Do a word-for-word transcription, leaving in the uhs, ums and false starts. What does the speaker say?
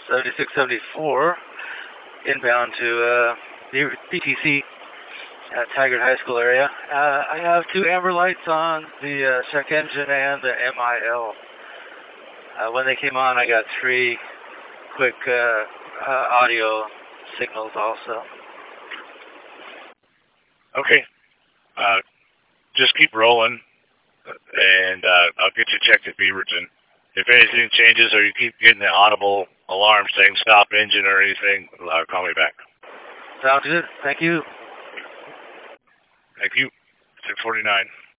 seventy-six seventy-four, inbound to uh, D T C at Taggart High School area. Uh, I have two amber lights on the uh, check engine and the M I L. Uh, when they came on, I got three quick uh, uh, audio signals also. Okay. Uh, just keep rolling, and uh, I'll get you checked at Beaverton. If anything changes or you keep getting the audible alarm saying stop engine or anything, uh, call me back. Sounds good. Thank you. Thank you. six forty-nine.